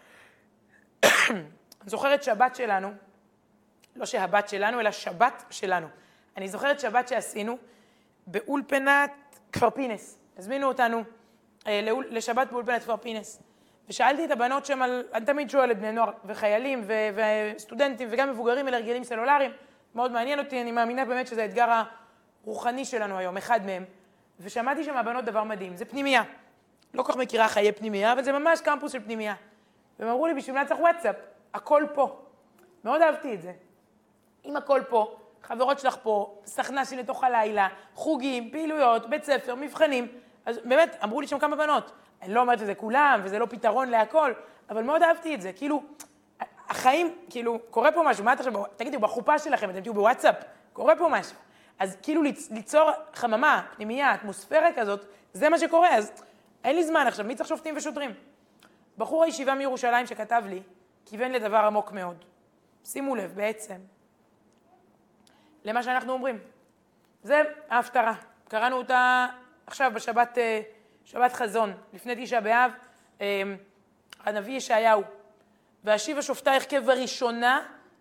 אני זוכרת שבת שלנו, לא שהבת שלנו, אלא שבת שלנו. אני זוכרת שבת שעשינו באולפנת כפר פינס. הזמינו אותנו לשבת באולפנת כפר פינס. ושאלתי את הבנות שם אני תמיד שואלת בני נוער וחיילים וסטודנטים וגם מבוגרים על הרגלים סלולריים. מאוד מעניין אותי, אני מאמינה באמת שזה האתגר הרוחני שלנו היום, אחד מהם. ושמעתי שם הבנות דבר מדהים, זה פנימייה. לא כל כך מכירה חיי פנימייה, אבל זה ממש קמפוס של פנימייה. והם אמרו לי, בשביל מה צריך וואטסאפ? הכל פה. מאוד אהבתי את זה. אם הכל פה, חברות שלך פה, סכנה לתוך הלילה, חוגים, פעילויות, בית ספר, מבחנים. אז באמת, אמרו לי שם כמה בנות. אני לא אומרת את זה כולם, וזה לא פתרון להכל, אבל מאוד אהבתי את זה. כאילו, החיים, כאילו, קורה פה משהו. מה אתה חושב? תגידו, בחופה שלכם, אתם תהיו בוואטסאפ, קורה פה משהו. אז כאילו ליצור חממה, פנימייה, אטמוספירה כזאת, זה מה שקורה. אז אין לי זמן עכשיו, מי צריך שופטים ושוטרים? בחור הישיבה מירושלים שכתב לי, כיוון לדבר עמוק מאוד. שימו לב, בעצם, למה שאנחנו אומרים. זה ההפטרה. קראנו אותה עכשיו בשבת שבת חזון, לפני 9 באב, הנביא ישעיהו. והשיבה שופטייך כבראשונה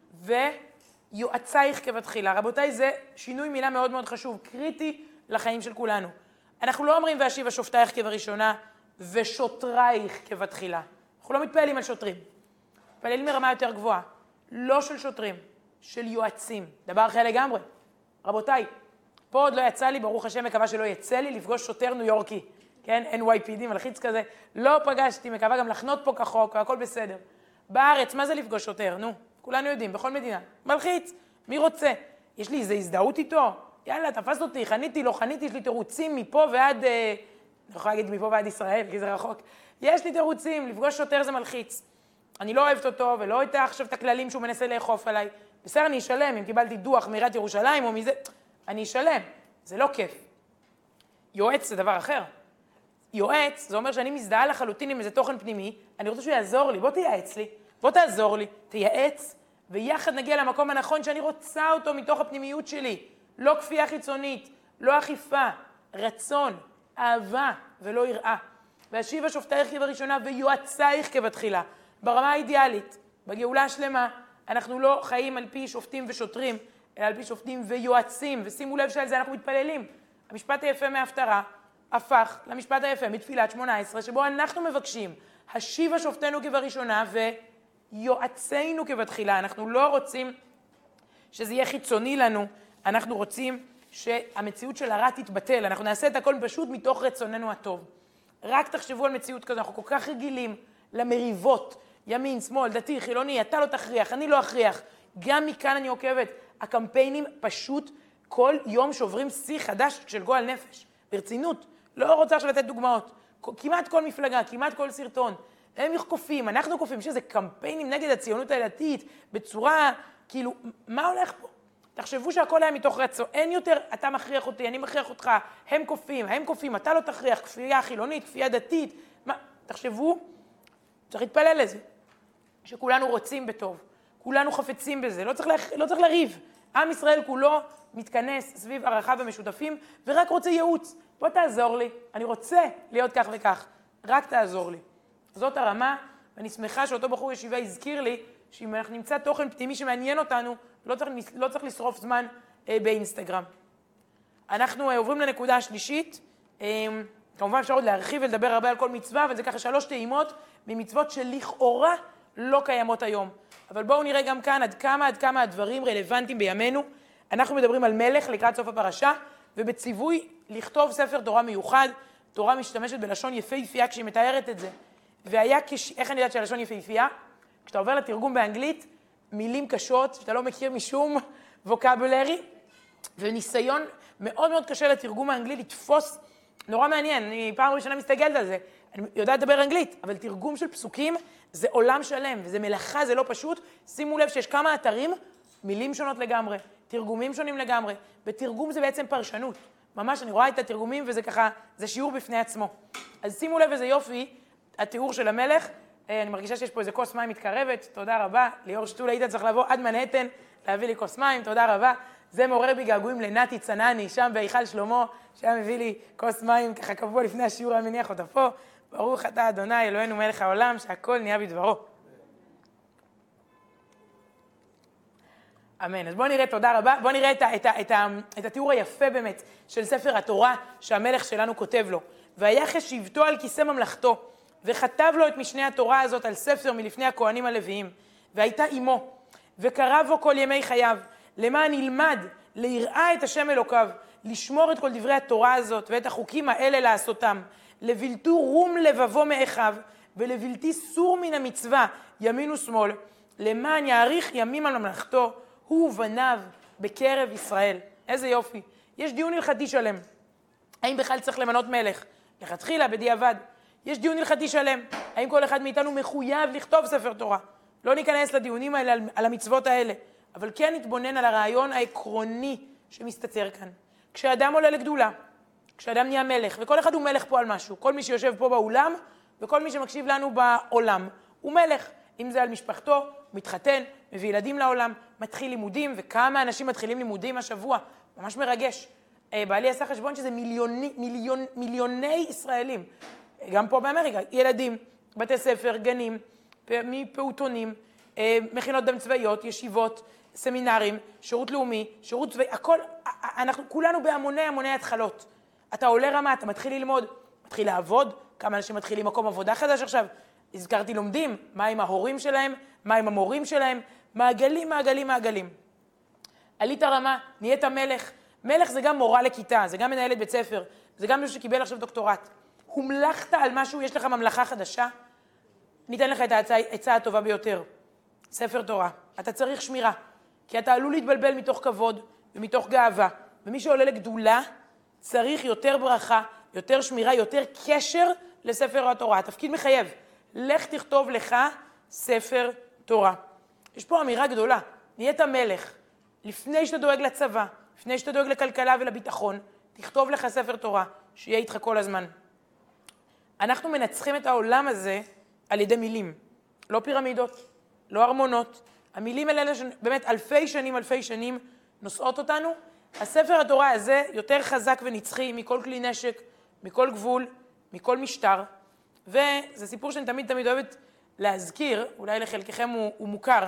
ויועצייך כבתחילה. רבותיי, זה שינוי מילה מאוד מאוד חשוב, קריטי לחיים של כולנו. אנחנו לא אומרים והשיבה שופטייך כבראשונה ושוטרייך כבתחילה. אנחנו לא מתפעלים על שוטרים. מתפעלים מרמה יותר גבוהה. לא של שוטרים, של יועצים. דבר אחר לגמרי. רבותיי, פה עוד לא יצא לי, ברוך השם, מקווה שלא יצא לי לפגוש שוטר ניו יורקי. כן, NYPD, מלחיץ כזה. לא פגשתי, מקווה גם לחנות פה כחוק, והכל בסדר. בארץ, מה זה לפגוש שוטר? נו, כולנו יודעים, בכל מדינה. מלחיץ, מי רוצה? יש לי איזו הזדהות איתו? יאללה, תפס אותי, חניתי, לא חניתי, יש לי תירוצים מפה ועד, אני יכולה להגיד מפה ועד ישראל, כי זה רחוק. יש לי תירוצים, לפגוש שוטר זה מלחיץ. אני לא אוהבת אותו, ולא הייתה עכשיו את הכללים שהוא מנסה לאכוף עליי. בסדר, אני אשלם, אם קיבלתי דוח מעיריית ירושלים או מזה, אני אשלם. זה לא כיף. יועץ זה דבר אחר. יועץ, זה אומר שאני מזדהה לחלוטין עם איזה תוכן פנימי, אני רוצה שהוא יעזור לי, בוא תייעץ לי, בוא תעזור לי, תייעץ, ויחד נגיע למקום הנכון שאני רוצה אותו מתוך הפנימיות שלי. לא כפייה חיצונית, לא אכיפה, רצון, אהבה ולא יראה. והשיבה שופטייך כבראשונה ויועצייך כבתחילה. ברמה האידיאלית, בגאולה השלמה, אנחנו לא חיים על פי שופטים ושוטרים, אלא על פי שופטים ויועצים, ושימו לב שעל זה אנחנו מתפללים. המשפט היפה מההפטרה הפך למשפט היפה מתפילת 18, שבו אנחנו מבקשים, השיבה שופטנו כבראשונה ויועצינו כבתחילה. אנחנו לא רוצים שזה יהיה חיצוני לנו, אנחנו רוצים שהמציאות של הרע תתבטל, אנחנו נעשה את הכל פשוט מתוך רצוננו הטוב. רק תחשבו על מציאות כזו, אנחנו כל כך רגילים למריבות, ימין, שמאל, דתי, חילוני, אתה לא תכריח, אני לא אכריח. גם מכאן אני עוקבת, הקמפיינים פשוט כל יום שוברים שיא חדש של גועל נפש. ברצינות, לא רוצה עכשיו לתת דוגמאות. כמעט כל מפלגה, כמעט כל סרטון, הם קופים, אנחנו קופים, שזה קמפיינים נגד הציונות הדתית, בצורה, כאילו, מה הולך פה? תחשבו שהכל היה מתוך רצון, אין יותר, אתה מכריח אותי, אני מכריח אותך, הם קופים, אתה לא תכריח, כפייה חילונית, כפייה דתית, מה? תחשבו, צריך להתפלל לזה, שכולנו רוצים בטוב, כולנו חפצים בזה, לא צריך לריב, עם ישראל כולו מתכנס סביב ערכיו המשותפים, ורק רוצה ייעוץ, בוא תעזור לי, אני רוצה להיות כך וכך, רק תעזור לי. זאת הרמה, ואני שמחה שאותו בחור ישיבה הזכיר לי, שאם אנחנו נמצא תוכן פנימי שמעניין אותנו, לא צריך לשרוף זמן באינסטגרם. אנחנו עוברים לנקודה השלישית, כמובן אפשר עוד להרחיב ולדבר הרבה על כל מצווה, אבל זה ככה 3 טעימות ממצוות שלכאורה לא קיימות היום. אבל בואו נראה גם כאן עד כמה הדברים רלוונטיים בימינו. אנחנו מדברים על מלך לקראת סוף הפרשה, ובציווי לכתוב ספר תורה מיוחד. תורה משתמשת בלשון יפהפייה כשהיא מתארת את זה. והיה איך אני יודעת שהלשון יפהפייה? כשאתה עובר לתרגום באנגלית, מילים קשות שאתה לא מכיר משום ווקבולרי, וניסיון מאוד מאוד קשה לתרגום האנגלי לתפוס, נורא מעניין, אני פעם ראשונה מסתגלת על זה, אני יודעת לדבר אנגלית, אבל תרגום של פסוקים זה עולם שלם, וזה מלאכה, זה לא פשוט. שימו לב שיש כמה אתרים, מילים שונות לגמרי, תרגומים שונים לגמרי, בתרגום זה בעצם פרשנות, ממש אני רואה את התרגומים וזה ככה, זה שיעור בפני עצמו. אז שימו לב איזה יופי, התיאור של המלך, אני מרגישה שיש פה איזה כוס מים מתקרבת, תודה רבה, ליאור שטול, היית צריך לבוא עד מנהטן, להביא לי כוס מים, תודה רבה. זה מעורר בי געגועים לנתי צנני, שם בהיכל שלמה, שהיה מביא לי כוס מים ככה קבוע לפני השיעור, אני מניח אותה פה. ברוך אתה אדוני, אלוהינו מלך העולם, שהכל נהיה בדברו. אמן. אז בואו נראה, תודה רבה, בואו נראה את התיאור היפה באמת של ספר התורה שהמלך שלנו כותב לו. ויחש שבטו על כיסא ממלכתו, וכתב לו את משנה התורה הזאת על ספר מלפני הכהנים הלוויים, והייתה אמו, וקרא בו כל ימי חייו, למען ילמד ליראה את השם אלוקיו, לשמור את כל דברי התורה הזאת ואת החוקים האלה לעשותם, לבלתו רום לבבו מאחיו, ולבלתי סור מן המצווה ימין ושמאל, למען יאריך ימים על ממלכתו, הוא ובניו בקרב ישראל. איזה יופי. יש דיון הלכתי שלם. האם בכלל צריך למנות מלך? לכתחילה, בדיעבד. יש דיון הלכתי שלם. האם כל אחד מאיתנו מחויב לכתוב ספר תורה? לא ניכנס לדיונים האלה, על המצוות האלה. אבל כן נתבונן על הרעיון העקרוני שמסתצר כאן. כשאדם עולה לגדולה, כשאדם נהיה מלך, וכל אחד הוא מלך פה על משהו, כל מי שיושב פה באולם, וכל מי שמקשיב לנו בעולם, הוא מלך. אם זה על משפחתו, מתחתן, מביא ילדים לעולם, מתחיל לימודים, וכמה אנשים מתחילים לימודים השבוע, ממש מרגש. בעלי עשה חשבון שזה מיליוני ישראלים, גם פה באמריקה, ילדים, בתי ספר, גנים, מפעוטונים, מכינות דם צבאיות, ישיבות, סמינרים, שירות לאומי, שירות צבאי, הכל, אנחנו כולנו בהמוני התחלות. אתה עולה רמה, אתה מתחיל ללמוד, מתחיל לעבוד, כמה אנשים מתחילים מקום עבודה חדש עכשיו, הזכרתי לומדים, מה עם ההורים שלהם, מה עם המורים שלהם, מעגלים. עלית רמה, נהיית מלך. מלך זה גם מורה לכיתה, זה גם מנהלת בית ספר, זה גם מישהו שקיבל עכשיו דוקטורט. הומלכת על משהו, יש לך ממלכה חדשה, ניתן לך את העצה הטובה ביותר. ספר תורה. אתה צריך שמירה, כי אתה עלול להתבלבל מתוך כבוד ומתוך גאווה. ומי שעולה לגדולה צריך יותר ברכה, יותר שמירה, יותר קשר לספר התורה. התפקיד מחייב. לך תכתוב לך ספר תורה. יש פה אמירה גדולה. נהיית מלך. לפני שאתה דואג לצבא, לפני שאתה דואג לכלכלה ולביטחון, תכתוב לך ספר תורה, שיהיה איתך כל הזמן. אנחנו מנצחים את העולם הזה על ידי מילים. לא פירמידות, לא ארמונות. המילים האלה באמת אלפי שנים נושאות אותנו. הספר התורה הזה יותר חזק ונצחי מכל כלי נשק, מכל גבול, מכל משטר. וזה סיפור שאני תמיד אוהבת להזכיר, אולי לחלקכם הוא מוכר.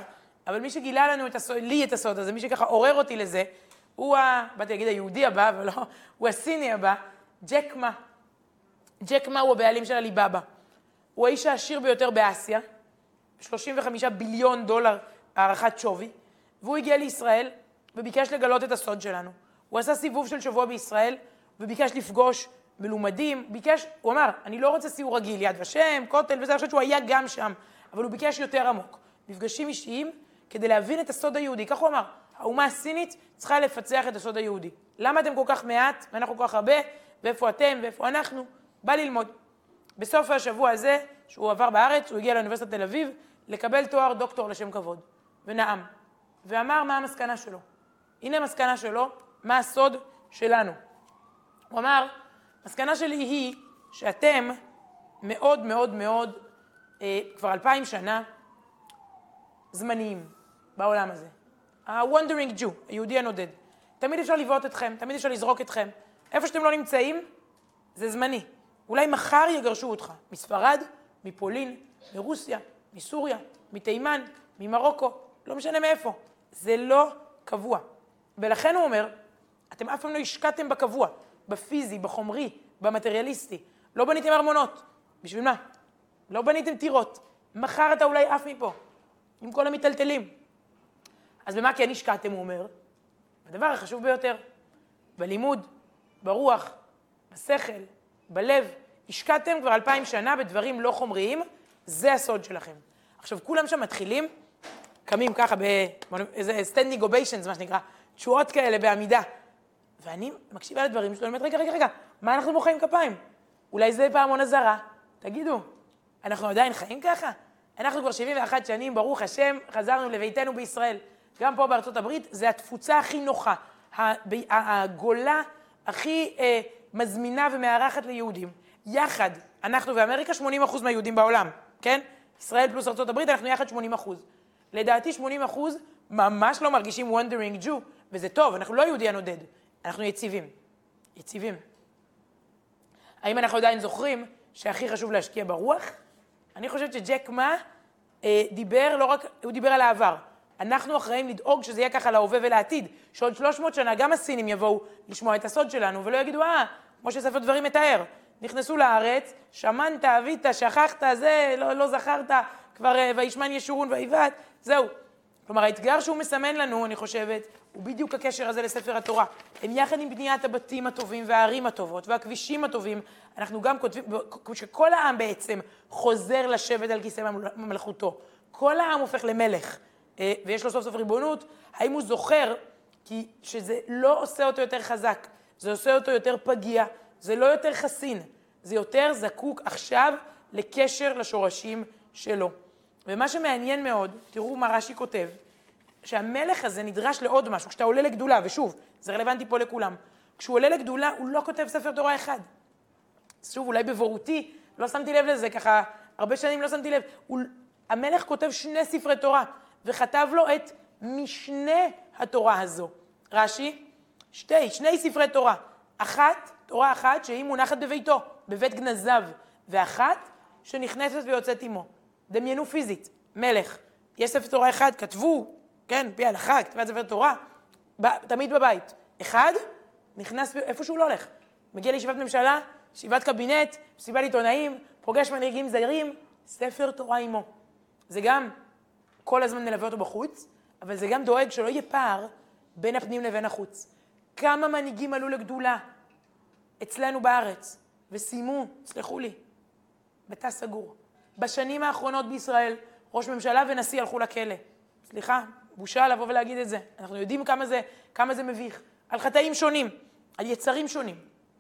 אבל מי שגילה לנו לי את הסוד הזה, מי שככה עורר אותי לזה, הוא באתי להגיד היהודי הבא, אבל לא, הוא הסיני הבא, ג'ק מה. ג'ק מה הוא הבעלים של הליבאבא. הוא האיש העשיר ביותר באסיה, 35 ביליון דולר הערכת שווי, והוא הגיע לישראל וביקש לגלות את הסוד שלנו. הוא עשה סיבוב של שבוע בישראל, וביקש לפגוש מלומדים, הוא אמר, אני לא רוצה סיור רגיל, יד ושם, כותל, וזה, אני חושבת שהוא היה גם שם, אבל הוא ביקש יותר עמוק. מפגשים אישיים כדי להבין את הסוד היהודי. כך הוא אמר, האומה הסינית צריכה לפצח את הסוד היהודי. למה אתם כל כך מעט, ואנחנו כל כך הרבה, ואיפה אתם, ואיפה אנחנו? בא ללמוד. בסוף השבוע הזה, שהוא עבר בארץ, הוא הגיע לאוניברסיטת תל אביב, לקבל תואר דוקטור לשם כבוד, ונאם. ואמר מה המסקנה שלו. הנה המסקנה שלו, מה הסוד שלנו. הוא אמר, המסקנה שלי היא שאתם מאוד מאוד מאוד, כבר 2000 שנה, זמניים בעולם הזה. ה-wandering Jew, היהודי הנודד. תמיד אפשר לבעוט אתכם, תמיד אפשר לזרוק אתכם. איפה שאתם לא נמצאים, זה זמני. אולי מחר יגרשו אותך, מספרד, מפולין, מרוסיה, מסוריה, מתימן, ממרוקו, לא משנה מאיפה. זה לא קבוע. ולכן הוא אומר, אתם אף פעם לא השקעתם בקבוע, בפיזי, בחומרי, במטריאליסטי. לא בניתם ארמונות. בשביל מה? לא בניתם טירות. מחר אתה אולי אף מפה, עם כל המטלטלים. אז במה כן השקעתם, הוא אומר? הדבר החשוב ביותר, בלימוד, ברוח, בשכל, בלב, השקעתם כבר 2000 שנה בדברים לא חומריים, זה הסוד שלכם. עכשיו, כולם שם מתחילים, קמים ככה באיזה standing ovations, מה שנקרא, תשואות כאלה בעמידה. ואני מקשיבה לדברים שלו, אני אומרת, רגע, מה אנחנו מוחאים כפיים? אולי זה פעמון הזרה? תגידו, אנחנו עדיין חיים ככה? אנחנו כבר 71 שנים, ברוך השם, חזרנו לביתנו בישראל. גם פה בארצות הברית, זה התפוצה הכי נוחה, הגולה הכי מזמינה ומארחת ליהודים. יחד, אנחנו ואמריקה 80% מהיהודים בעולם, כן? ישראל פלוס ארצות הברית, אנחנו יחד 80%. לדעתי 80% ממש לא מרגישים wandering Jew, וזה טוב, אנחנו לא יהודי הנודד, אנחנו יציבים. יציבים. האם אנחנו עדיין זוכרים שהכי חשוב להשקיע ברוח? אני חושבת שג'ק מה דיבר, לא רק, הוא דיבר על העבר. אנחנו אחראים לדאוג שזה יהיה ככה להווה ולעתיד, שעוד 300 שנה גם הסינים יבואו לשמוע את הסוד שלנו, ולא יגידו, כמו שספר דברים מתאר, נכנסו לארץ, שמנת, אבית, שכחת, זה, לא זכרת, כבר וישמן ישורון ויבט, זהו. כלומר, האתגר שהוא מסמן לנו, אני חושבת, הוא בדיוק הקשר הזה לספר התורה. הם יחד עם בניית הבתים הטובים והערים הטובות והכבישים הטובים, אנחנו גם כותבים, שכל העם בעצם חוזר לשבת על כיסא ממלכותו. כל העם הופך למלך, ויש לו סוף סוף ריבונות. האם הוא זוכר כי שזה לא עושה אותו יותר חזק, זה עושה אותו יותר פגיע, זה לא יותר חסין, זה יותר זקוק עכשיו לקשר לשורשים שלו. ומה שמעניין מאוד, תראו מה רש"י כותב, שהמלך הזה נדרש לעוד משהו. כשאתה עולה לגדולה, ושוב, זה רלוונטי פה לכולם, כשהוא עולה לגדולה, הוא לא כותב ספר תורה אחד. שוב, אולי בבורותי, לא שמתי לב לזה, ככה, הרבה שנים לא שמתי לב. המלך כותב 2 ספרי תורה, וכתב לו את משנה התורה הזו. רש"י, 2 ספרי תורה. תורה אחת שהיא מונחת בביתו, בבית גנזיו, ואחת שנכנסת ויוצאת עמו. דמיינו פיזית, מלך. יש ספר תורה אחד, כתבו, כן, פי הלכה, כתבת ספר תורה, תמיד בבית. אחד, נכנס איפה שהוא לא הולך. מגיע לישיבת ממשלה, ישיבת קבינט, מסיבת עיתונאים, פוגש מנהיגים זרים, ספר תורה עמו. זה גם כל הזמן מלווה אותו בחוץ, אבל זה גם דואג שלא יהיה פער בין הפנים לבין החוץ. כמה מנהיגים עלו לגדולה אצלנו בארץ, וסיימו, סלחו לי, בתא סגור. בשנים האחרונות בישראל, ראש ממשלה ונשיא הלכו לכלא. סליחה, בושה לבוא ולהגיד את זה. אנחנו יודעים כמה זה מביך. על חטאים שונים, על יצרים שונים.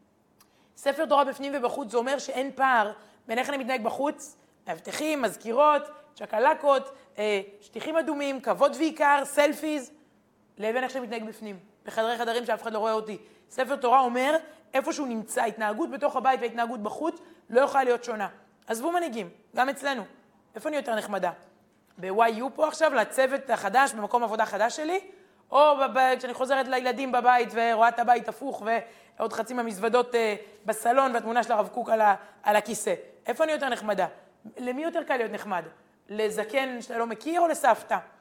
ספר תורה בפנים ובחוץ, זה אומר שאין פער בין איך אני מתנהג בחוץ, מאבטחים, מזכירות, צ'קלקות, שטיחים אדומים, כבוד ועיקר, סלפיז, לבין איך שאני מתנהג בפנים, בחדרי חדרים שאף אחד לא רואה אותי. ספר תורה אומר, איפה שהוא נמצא, התנהגות בתוך הבית והתנהגות בחוץ, לא יכולה להיות שונה. עזבו מנהיגים, גם אצלנו. איפה אני יותר נחמדה? ב-YU פה עכשיו, לצוות החדש, במקום עבודה חדש שלי, או כשאני חוזרת לילדים בבית ורואה את הבית הפוך ועוד חצי מהמזוודות בסלון והתמונה של הרב קוק על הכיסא. איפה אני יותר נחמדה? למי יותר קל להיות נחמד? לזקן שאתה לא מכיר או לסבתא?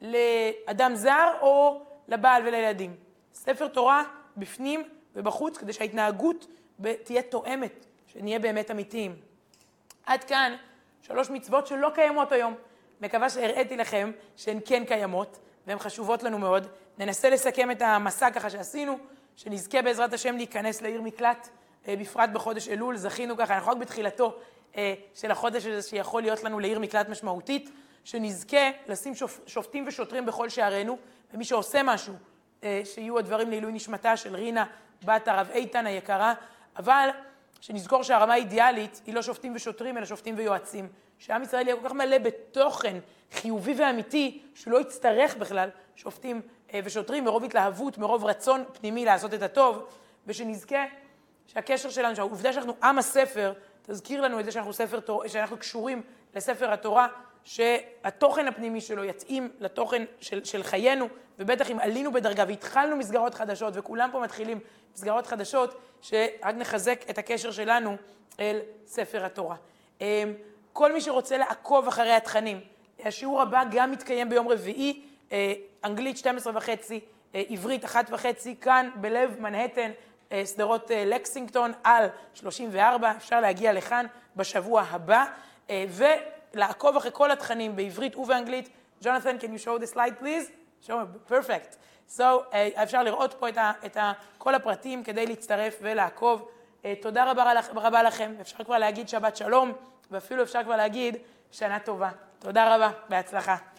לאדם זר או לבעל ולילדים. ספר תורה בפנים ובחוץ, כדי שההתנהגות תהיה תואמת, שנהיה באמת אמיתיים. עד כאן 3 מצוות שלא קיימות היום. מקווה שהראיתי לכם שהן כן קיימות, והן חשובות לנו מאוד. ננסה לסכם את המסע ככה שעשינו, שנזכה בעזרת השם להיכנס לעיר מקלט, בפרט בחודש אלול. זכינו ככה, אנחנו רק בתחילתו של החודש הזה שיכול להיות לנו לעיר מקלט משמעותית, שנזכה לשים שופטים ושוטרים בכל שערינו, ומי שעושה משהו, שיהיו הדברים לעילוי נשמתה של רינה, בת הרב איתן היקרה, אבל שנזכור שהרמה האידיאלית היא לא שופטים ושוטרים, אלא שופטים ויועצים. שעם ישראל יהיה כל כך מלא בתוכן חיובי ואמיתי, שהוא לא יצטרך בכלל שופטים ושוטרים, מרוב התלהבות, מרוב רצון פנימי לעשות את הטוב, ושנזכה שהקשר שלנו, שהעובדה שאנחנו עם הספר, תזכיר לנו את זה שאנחנו קשורים לספר התורה, שהתוכן הפנימי שלו יתאים לתוכן של חיינו, ובטח אם עלינו בדרגה והתחלנו מסגרות חדשות, וכולם פה מתחילים מסגרות חדשות, שרק נחזק את הקשר שלנו אל ספר התורה. כל מי שרוצה לעקוב אחרי התכנים, השיעור הבא גם מתקיים ביום רביעי, אנגלית 12:30, עברית 1:30, כאן בלב מנהטן, סדרות לקסינגטון על 34, אפשר להגיע לכאן בשבוע הבא, ולעקוב אחרי כל התכנים בעברית ובאנגלית. Jonathan, can you show the slide please? show me, perfect. So, אפשר לראות פה את כל הפרטים כדי להצטרף ולעקוב. תודה רבה לכם, אפשר כבר להגיד שבת שלום, ואפילו אפשר כבר להגיד שנה טובה. תודה רבה, בהצלחה.